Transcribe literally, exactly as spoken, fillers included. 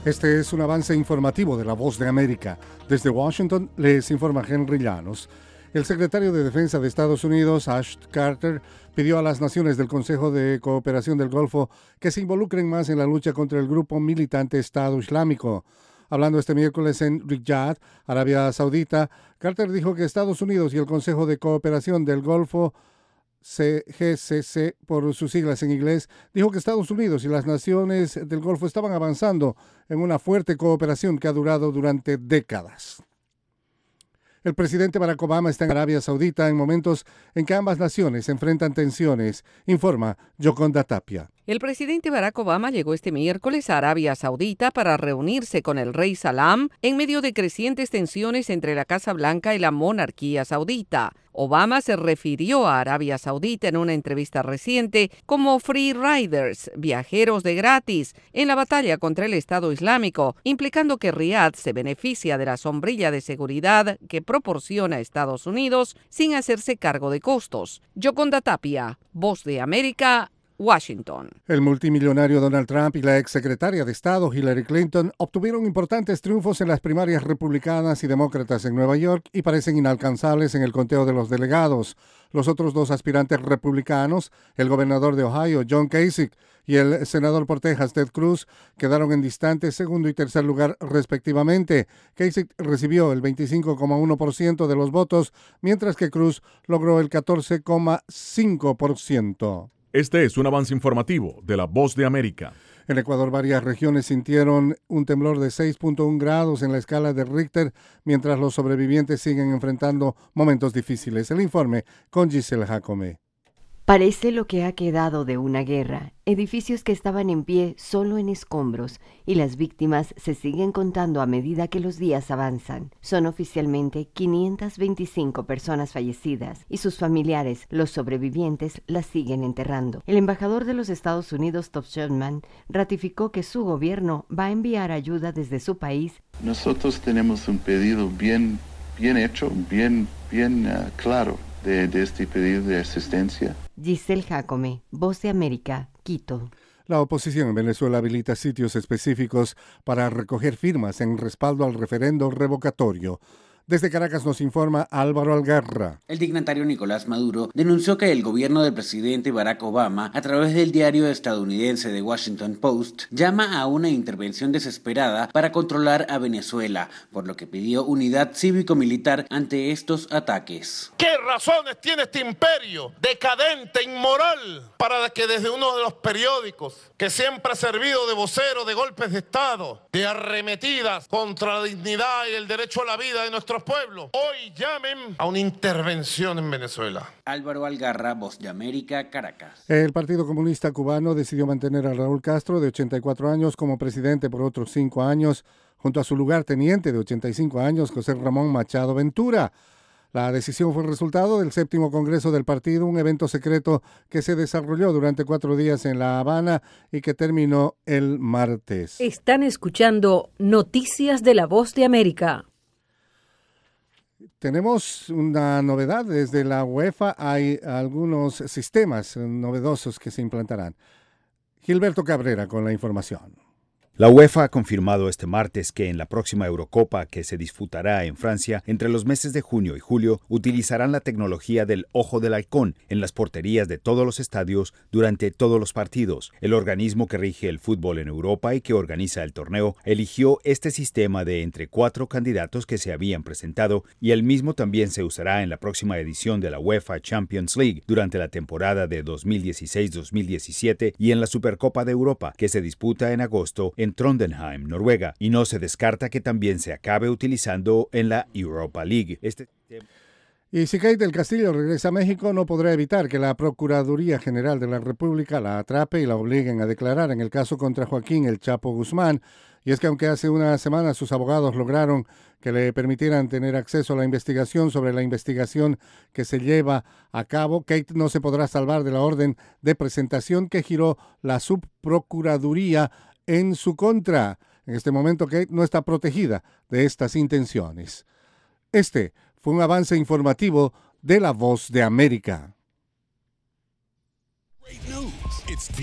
Este es un avance informativo de La Voz de América. Desde Washington les informa Henry Llanos. El secretario de Defensa de Estados Unidos, Ash Carter, pidió a las naciones del Consejo de Cooperación del Golfo que se involucren más en la lucha contra el grupo militante Estado Islámico. Hablando este miércoles en Riyadh, Arabia Saudita, Carter dijo que Estados Unidos y el Consejo de Cooperación del Golfo, C G C C por sus siglas en inglés, dijo que Estados Unidos y las naciones del Golfo estaban avanzando en una fuerte cooperación que ha durado durante décadas. El presidente Barack Obama está en Arabia Saudita en momentos en que ambas naciones enfrentan tensiones, informa Yoconda Tapia. El presidente Barack Obama llegó este miércoles a Arabia Saudita para reunirse con el rey Salam en medio de crecientes tensiones entre la Casa Blanca y la monarquía saudita. Obama se refirió a Arabia Saudita en una entrevista reciente como free riders, viajeros de gratis, en la batalla contra el Estado Islámico, implicando que Riad se beneficia de la sombrilla de seguridad que proporciona Estados Unidos sin hacerse cargo de costos. Yoconda Tapia, Voz de América, Washington. El multimillonario Donald Trump y la exsecretaria de Estado Hillary Clinton obtuvieron importantes triunfos en las primarias republicanas y demócratas en Nueva York y parecen inalcanzables en el conteo de los delegados. Los otros dos aspirantes republicanos, el gobernador de Ohio, John Kasich, y el senador por Texas, Ted Cruz, quedaron en distantes segundo y tercer lugar respectivamente. Kasich recibió el veinticinco coma uno por ciento de los votos, mientras que Cruz logró el catorce coma cinco por ciento. Este es un avance informativo de La Voz de América. En Ecuador, varias regiones sintieron un temblor de seis punto uno grados en la escala de Richter, mientras los sobrevivientes siguen enfrentando momentos difíciles. El informe con Giselle Jacome. Parece lo que ha quedado de una guerra, edificios que estaban en pie solo en escombros, y las víctimas se siguen contando a medida que los días avanzan. Son oficialmente quinientas veinticinco personas fallecidas, y sus familiares, los sobrevivientes, las siguen enterrando. El embajador de los Estados Unidos, Todd Sherman, ratificó que su gobierno va a enviar ayuda desde su país. Nosotros tenemos un pedido bien, bien hecho, bien, bien uh, claro de, de este pedido de asistencia. Giselle Jacome, Voz de América, Quito. La oposición en Venezuela habilita sitios específicos para recoger firmas en respaldo al referendo revocatorio. Desde Caracas nos informa Álvaro Algarra. El dignatario Nicolás Maduro denunció que el gobierno del presidente Barack Obama, a través del diario estadounidense The Washington Post, llama a una intervención desesperada para controlar a Venezuela, por lo que pidió unidad cívico-militar ante estos ataques. ¿Qué razones tiene este imperio decadente, inmoral, para que desde uno de los periódicos que siempre ha servido de vocero de golpes de Estado, de arremetidas contra la dignidad y el derecho a la vida de nuestros pueblos, hoy llamen a una intervención en Venezuela? Álvaro Algarra, Voz de América, Caracas. El Partido Comunista Cubano decidió mantener a Raúl Castro, de ochenta y cuatro años, como presidente por otros cinco años, junto a su lugarteniente de ochenta y cinco años, José Ramón Machado Ventura. La decisión fue el resultado del séptimo Congreso del partido, un evento secreto que se desarrolló durante cuatro días en La Habana y que terminó el martes. Están escuchando Noticias de La Voz de América. Tenemos una novedad desde la UEFA. Hay algunos sistemas novedosos que se implantarán. Gilberto Cabrera con la información. La UEFA ha confirmado este martes que en la próxima Eurocopa, que se disputará en Francia entre los meses de junio y julio, utilizarán la tecnología del Ojo del Halcón en las porterías de todos los estadios durante todos los partidos. El organismo que rige el fútbol en Europa y que organiza el torneo eligió este sistema de entre cuatro candidatos que se habían presentado, y el mismo también se usará en la próxima edición de la UEFA Champions League durante la temporada de dos mil dieciséis dos mil diecisiete y en la Supercopa de Europa, que se disputa en agosto en Trondheim, Noruega, y no se descarta que también se acabe utilizando en la Europa League. Este... Y si Kate del Castillo regresa a México, no podrá evitar que la Procuraduría General de la República la atrape y la obliguen a declarar en el caso contra Joaquín El Chapo Guzmán. Y es que aunque hace una semana sus abogados lograron que le permitieran tener acceso a la investigación sobre la investigación que se lleva a cabo, Kate no se podrá salvar de la orden de presentación que giró la Subprocuraduría en su contra. En este momento, Kate no está protegida de estas intenciones. Este fue un avance informativo de La Voz de América.